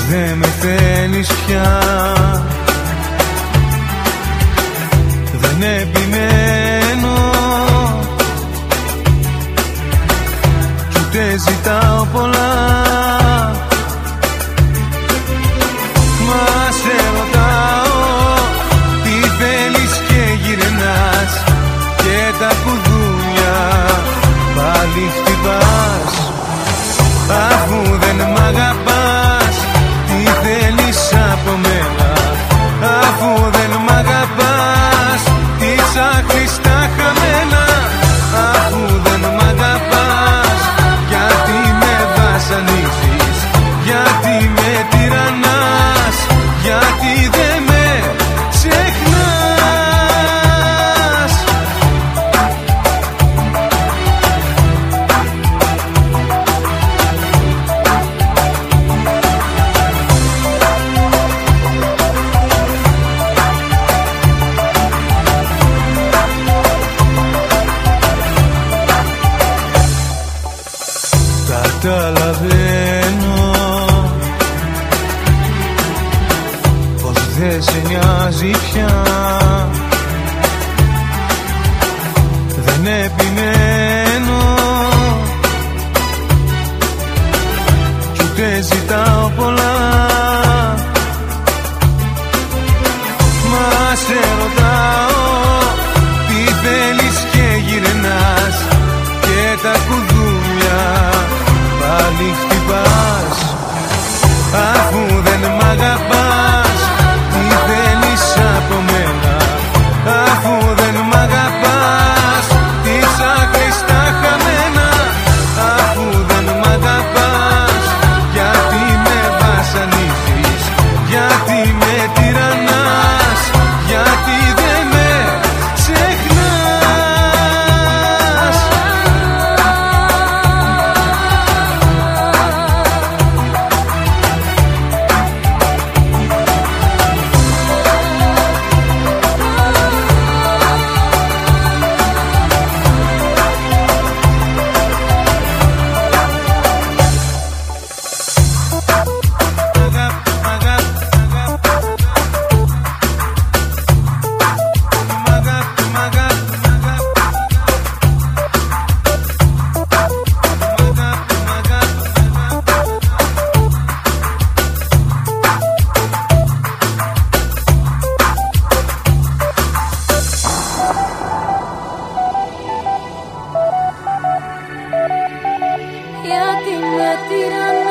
δεν με θέλεις πια. Δεν επιμένω κι ούτε ζητάω πολλά. Μα σε ρωτάω τι θέλεις και γυρνάς και τα κουδούνια πάλι χτυπάς. Αφού δεν μ' αγαπάς, τι θέλεις από μένα? Αφού δεν μ' αγαπάς, τι ψάχνεις τα χαμένα? Αφού δεν μ' αγαπάς, γιατί με βασανίζεις? Γιατί με τυραννάς? Γιατί δεν με ξεχνάς? Καταλαβαίνω πως δεν σε νοιάζει πια. Δεν επιμένω κι ούτε ζητάω πολλά. Μα σε ρωτάω τι θέλεις και γυρνάς και τα κουδούνια πάλι χτυπάς. Αφού δεν μ' αγαπάς, τι θέλεις από μένα? Αφού δεν μ' αγαπάς, τι ψάχνεις τα χαμένα? Αφού δεν μ' αγαπάς, γιατί με βασανίζεις? Γιατί με τυραννάς? Γιατί δεν με ξεχνάς? Γιατί με τυραννάς?